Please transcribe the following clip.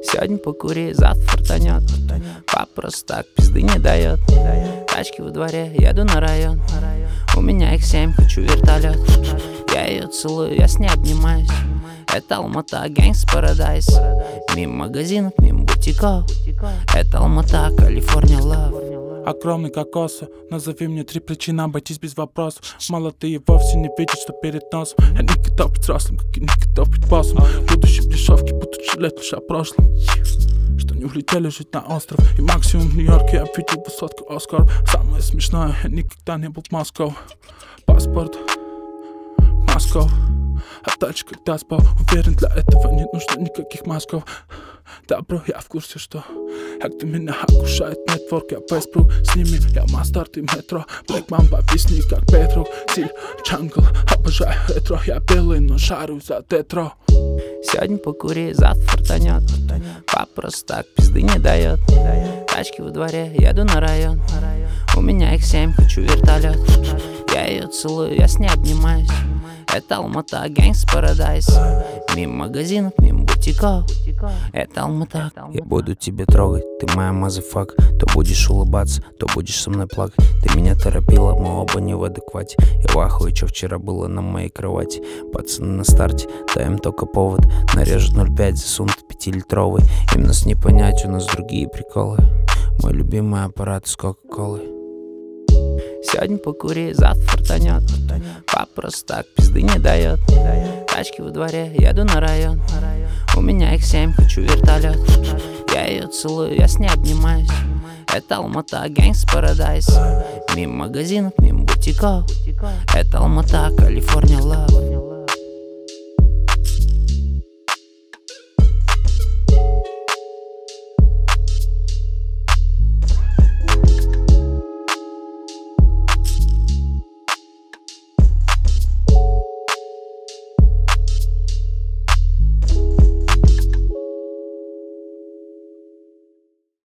Сегодня покури, завтра фартанет. Пап просто так пизды не дает. Тачки во дворе, еду на район. У меня их 7, хочу вертолет. Я ее целую, я с ней обнимаюсь. Это Алмата, Гэнгс Парадайз. Мимо магазинов, мимо бутиков. Это Алмата, Калифорния, лав. Огромный кокосы, назови мне 3 причины обойтись без вопросов. Молодые вовсе не видят, что перед носом. Я не готов быть взрослым, как и не готов быть боссом. Будущее в дешевке, будут жалеть лишь о прошлом. Что не улетели жить на остров. И максимум в Нью-Йорке я видел высотку Оскар. Самое смешное, я никогда не был в Москве. Паспорт Москва. А дальше когда спал, уверен, для этого не нужно никаких мозгов. Да, бро, я в курсе, что как ты меня окружает нетворк. Я Вестбрук, с ними я Мастарт и метро. Блэк Мамба, объясни, как Петро. Силь, джангл, обожаю ретро. Я белый, но жарю за детро. Сегодня покури, завтра фартанет. Пап просто так пизды не дает. Тачки во дворе, еду на район. У меня их 7, хочу вертолет. Я ее целую, я с ней обнимаюсь. Это Алмата, Гэнгс Парадайз. Мимо магазинов, мимо бутиков. Это Алмата. Я буду тебя трогать, ты моя мазафак. То будешь улыбаться, то будешь со мной плакать. Ты меня торопила, мы оба не в адеквате. Я в ахуе, что вчера было на моей кровати. Пацаны на старте, даем только повод. Нарежут 0,5, засунут 5-литровый. Им нас не понять, у нас другие приколы. Мой любимый аппарат с Кока-Колой. Сегодня покури, завтра фартанет. Пап просто так пизды не дает. Тачки во дворе, еду на район. У меня их 7, хочу вертолет. Я ее целую, я с ней обнимаюсь. Это Алмата, Гэнгс Парадайз. Мимо магазинов, мимо бутиков. Это Алмата, Калифорния, лав.